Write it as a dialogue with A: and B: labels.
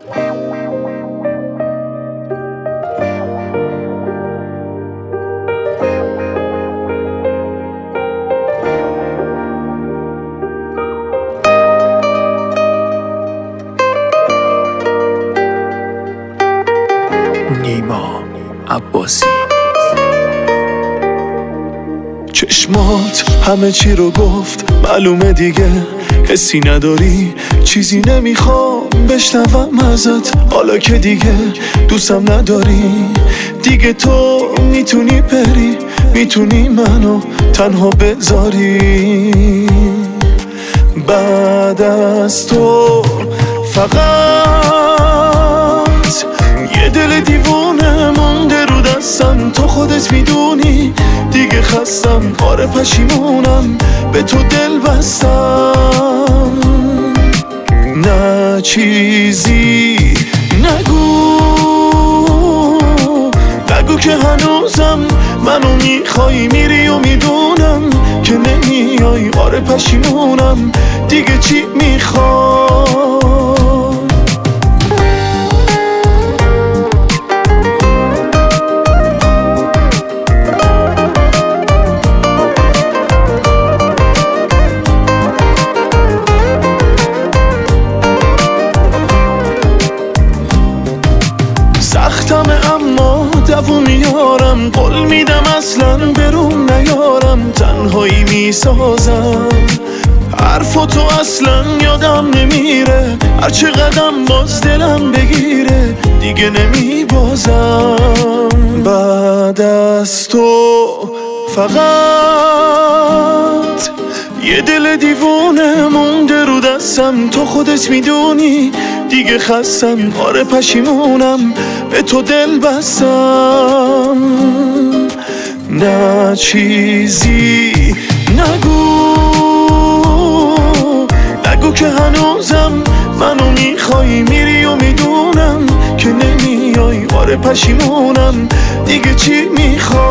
A: نیما عباسی. چشمات همه چی رو گفت، معلومه دیگه حسی نداری، چیزی نمیخوام بشنوم ازت، حالا که دیگه دوستم نداری. دیگه تو میتونی بری، میتونی منو تنها بذاری. بعد از تو فقط یه دل دیوونه مونده رو دستم، تو خودت میدونی دیگه خستم، آره پشیمونم به تو دل بستم. نه چیزی نگو که هنوزم منو میخوای، میری و میدونم که نمیای، آره پشیمونم دیگه چی میخوای. سختمه اما دووم میارم، قول میدم اصلا برون نیارم، تنهایی میسازم حرفاتو اصلا یادم نمیره، هرچه قدم باز دلم بگیره دیگه نمیبازم. بعد از تو فقط یه دل دیوونه مونده رو دستم، تو خودت میدونی دیگه خستم، آره پشیمونم به تو دل بستم. نه چیزی نگو که هنوزم منو میخوای، میری و میدونم که نمیای، آره پشیمونم دیگه چی میخوای.